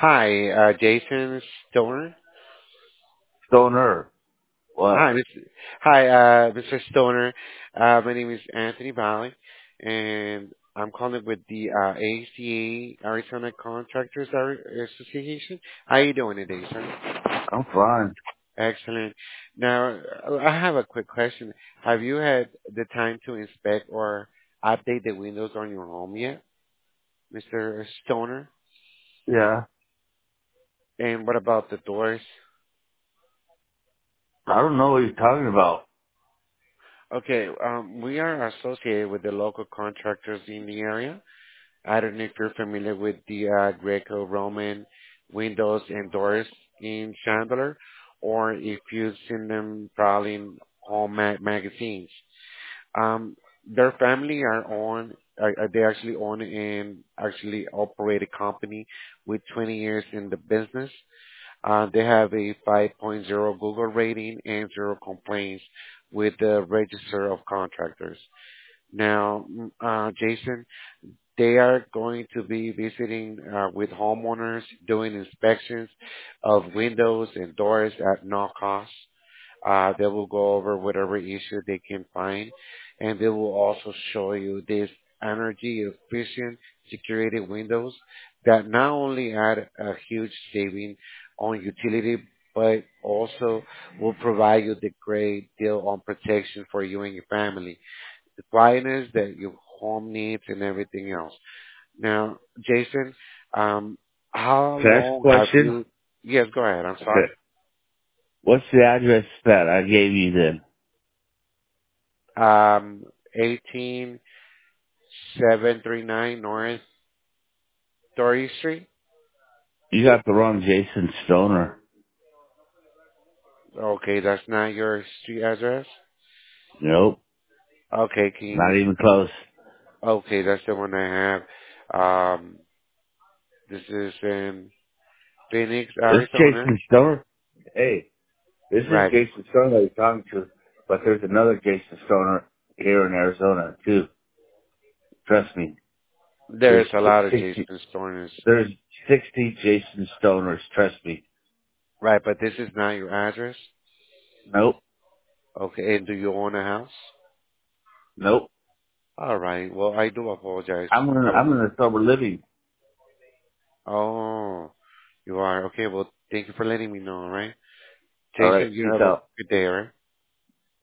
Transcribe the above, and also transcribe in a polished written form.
Hi, Jason Stoner. Stoner. What? Hi, hi, Mr. Stoner. My name is Anthony Valley, and I'm calling with the ACA Arizona Contractors Association. How you doing today, sir? I'm fine. Excellent. Now, I have a quick question. Have you had the time to inspect or update the windows on your home yet, Mr. Stoner? Yeah. And what about the doors? I don't know what you're talking about. Okay, we are associated with the local contractors in the area. I don't know if you're familiar with the Greco-Roman windows and doors in Chandler, or if you've seen them probably in home magazines. Um, their family are they actually own and actually operate a company with 20 years in the business. They have a 5.0 Google rating and zero complaints with the Register of Contractors. Now, Jason, they are going to be visiting with homeowners, doing inspections of windows and doors at no cost. They will go over whatever issue they can find, and they will also show you these energy efficient security windows that not only add a huge saving on utility, but also will provide you the great deal on protection for you and your family, the quietness that your home needs and everything else. Now, Jason, how Can I ask a long have question? you? Yes, go ahead. I'm sorry. Okay. What's the address that I gave you then? 18739 North 30th Street. You got the wrong Jason Stoner. Okay, that's not your street address. Nope. Okay, can Not you? even close. Okay, that's the one I have. This is in Phoenix, This Arizona. Jason Stoner? Hey, this is Right. Jason Stoner that you're talking to, but there's another Jason Stoner here in Arizona too. Trust me. There's There's a lot of 60, Jason Storms. there's 60 Jason Stoners. Trust me. Right, but this is not your address. Nope. Okay, and do you own a house? Nope. All right. Well, I do apologize. I'm in a sober living. Oh, you are. Okay, well, thank you for letting me know, all right? All right. Jason, you Peace have a out. good day, all right?